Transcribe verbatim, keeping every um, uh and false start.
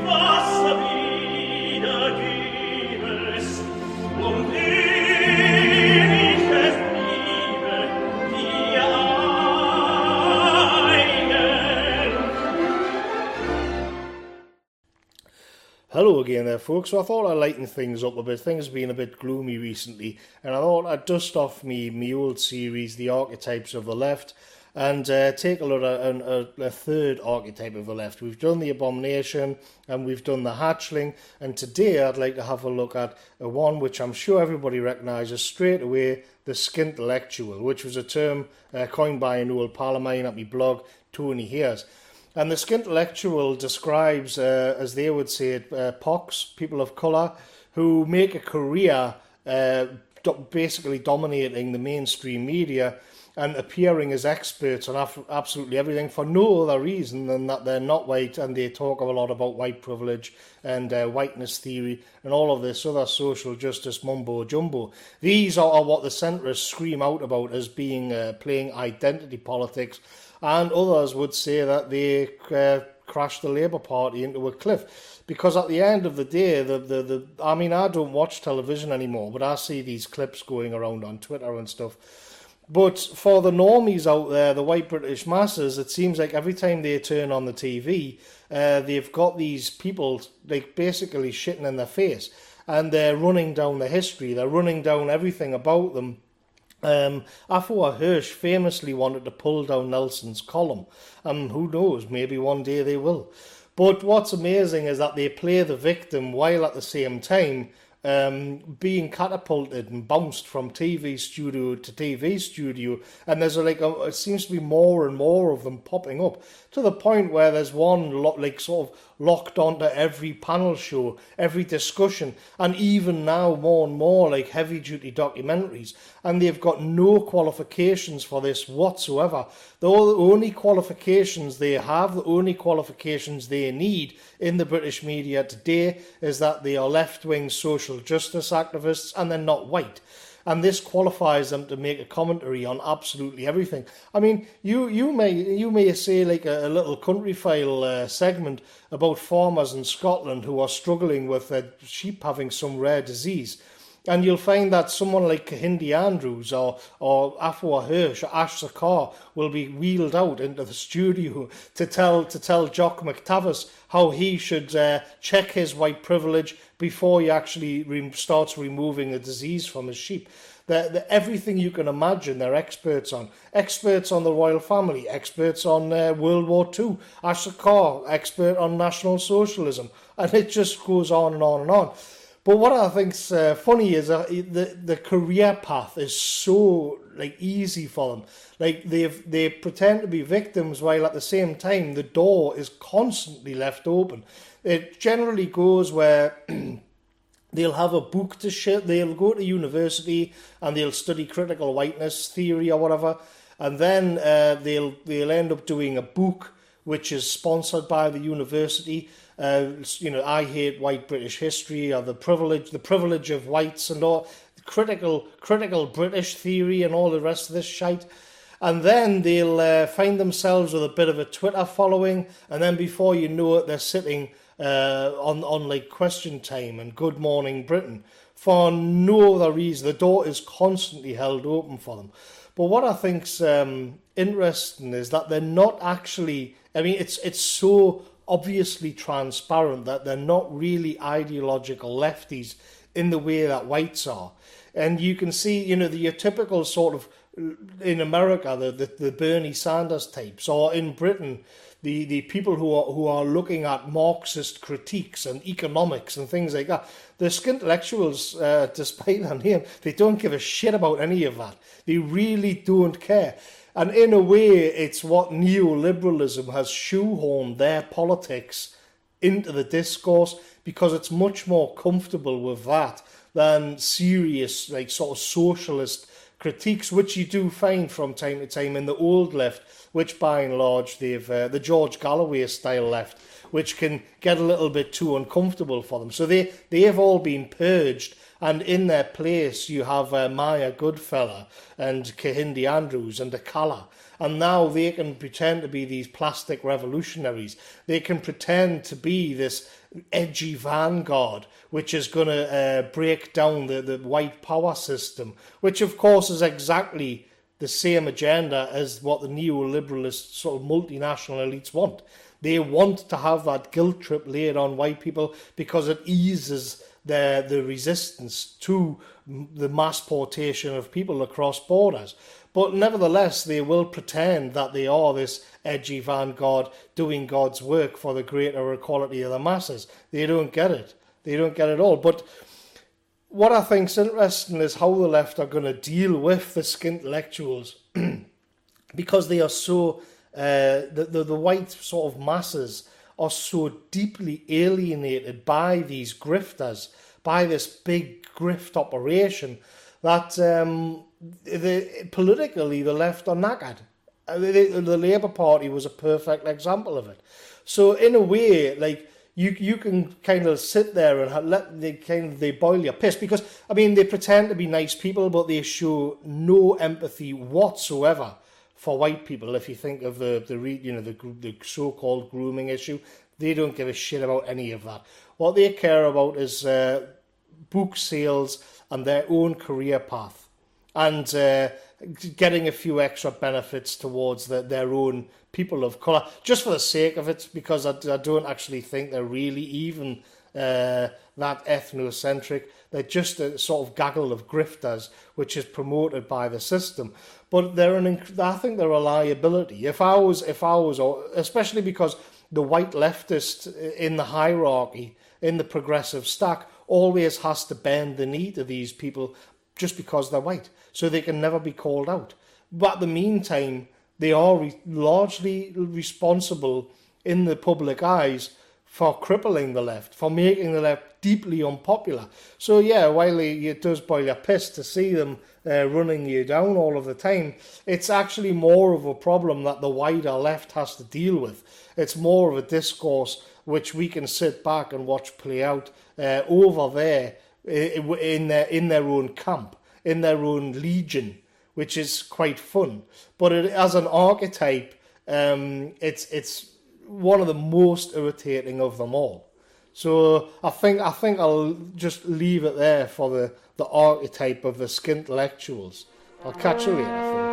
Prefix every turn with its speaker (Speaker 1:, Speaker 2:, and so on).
Speaker 1: Hello again there, folks. So I thought I'd lighten things up a bit. Things have been a bit gloomy recently, and I thought I'd dust off me, me old series, The Archetypes of the Left, and uh, take a look at a, a, a third archetype of the left. We've done the Abomination, and we've done the Hatchling, and today I'd like to have a look at a one which I'm sure everybody recognises straight away, the Skintellectual, which was a term uh, coined by an old pal of mine at my blog, Tony Hayers. And the Skintellectual describes, uh, as they would say it, uh, pox, people of colour, who make a career uh, do- basically dominating the mainstream media and appearing as experts on af- absolutely everything for no other reason than that they're not white, and they talk a lot about white privilege and uh, whiteness theory and all of this other social justice mumbo-jumbo. These are, are what the centrists scream out about as being uh, playing identity politics, and others would say that they uh, crashed the Labour Party into a cliff. Because at the end of the day, the, the, the I mean, I don't watch television anymore, but I see these clips going around on Twitter and stuff. But for the normies out there, the white British masses, it seems like every time they turn on the T V, uh, they've got these people like basically shitting in their face, and they're running down the history, they're running down everything about them. Um, Afua Hirsch famously wanted to pull down Nelson's column, and who knows, maybe one day they will. But what's amazing is that they play the victim while at the same time um, being catapulted and bounced from T V studio to T V studio, and there's a, like a, it seems to be more and more of them popping up to the point where there's one lo- like sort of locked onto every panel show, every discussion, and even now more and more like heavy duty documentaries, and they've got no qualifications for this whatsoever. The only qualifications they have, the only qualifications they need in the British media today is that they are left-wing social justice activists and they're not white. And this qualifies them to make a commentary on absolutely everything. I mean, you you may you may say like a, a little country file uh, segment about farmers in Scotland who are struggling with uh, sheep having some rare disease, and you'll find that someone like Kahindi Andrews or or Afua Hirsch or Ash Sakar will be wheeled out into the studio to tell to tell Jock McTavish how he should uh, check his white privilege before he actually re- starts removing the disease from his sheep. The, the, everything you can imagine, they're experts on. Experts on the royal family, experts on uh, World War Two, Ash Sakar, expert on National Socialism, and it just goes on and on and on. But what I think's uh, funny is uh, the the career path is so like easy for them. Like they've they pretend to be victims while at the same time the door is constantly left open. It generally goes where they'll have a book to share. They'll go to university and they'll study critical whiteness theory or whatever, and then uh, they'll they'll end up doing a book which is sponsored by the university. Uh, you know, I hate white British history, or the privilege, the privilege of whites, and all critical, critical British theory, and all the rest of this shite. And then they'll uh, find themselves with a bit of a Twitter following, and then before you know it, they're sitting uh, on on like Question Time and Good Morning Britain for no other reason. The door is constantly held open for them. But what I think's um, interesting is that they're not actually. I mean, it's it's so obviously transparent that they're not really ideological lefties in the way that whites are. And you can see, you know, the your typical sort of, in America, the, the, the Bernie Sanders types, or in Britain, the, the people who are who are looking at Marxist critiques and economics and things like that. The Skintellectuals, uh, despite their name, they don't give a shit about any of that. They really don't care. And in a way, it's what neoliberalism has shoehorned their politics into the discourse, because it's much more comfortable with that than serious, like, sort of socialist critiques, which you do find from time to time in the old left, which by and large they've uh, the George Galloway style left, which can get a little bit too uncomfortable for them. So they they have all been purged, And in their place, you have uh, Maya Goodfella and Kehinde Andrews and Akala. And now they can pretend to be these plastic revolutionaries. They can pretend to be this edgy vanguard, which is going to uh, break down the, the white power system, which of course is exactly the same agenda as what the neoliberalist sort of multinational elites want. They want to have that guilt trip laid on white people because it eases the, the resistance to the mass portation of people across borders. But nevertheless, they will pretend that they are this edgy vanguard doing God's work for the greater equality of the masses. They don't get it. They don't get it at all. But what I think is interesting is how the left are going to deal with the skintellectuals because they are so, uh, the, the, the white sort of masses are so deeply alienated by these grifters, by this big grift operation, that um, the, politically the left are knackered. The, the Labour Party was a perfect example of it. So in a way, like, you you can kind of sit there and let they kind of they boil your piss, because I mean they pretend to be nice people, but they show no empathy whatsoever for white people. If you think of the the you know the the so-called grooming issue, they don't give a shit about any of that. What they care about is uh, book sales and their own career path, and uh, getting a few extra benefits towards the, their own people of colour, just for the sake of it, because I, I don't actually think they're really even uh, that ethnocentric. They're just a sort of gaggle of grifters, which is promoted by the system. But they're an, I think they're a liability. If I was, if I was, especially because the white leftist in the hierarchy, in the progressive stack, always has to bend the knee to these people just because they're white, so they can never be called out. But in the meantime, they are re- largely responsible in the public eyes for crippling the left, for making the left deeply unpopular. So yeah, while it does boil your piss to see them uh, running you down all of the time, it's actually more of a problem that the wider left has to deal with. It's more of a discourse which we can sit back and watch play out uh, over there in their, in their own camp, in their own legion, which is quite fun. But it, as an archetype, um, it's it's one of the most irritating of them all. So I think I think I'll just leave it there for the, the archetype of the skintellectuals. I'll catch you later.